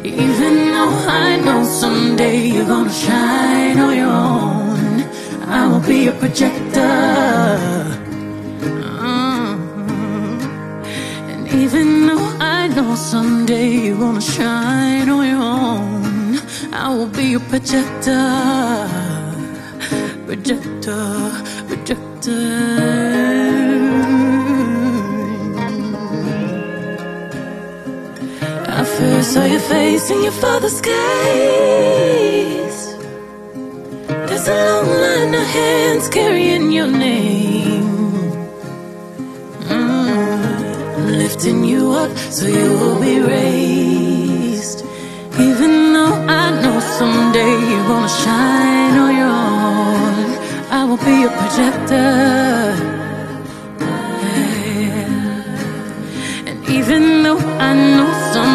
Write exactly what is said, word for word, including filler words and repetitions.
Even though I know someday you're gonna shine on your own, I will be a projector. Mm-hmm. And even though I know someday you're gonna shine on your own, I will be a projector. Projector, projector. I first saw your face in your father's case. There's a long line of hands carrying your name, mm, lifting you up so you will be raised.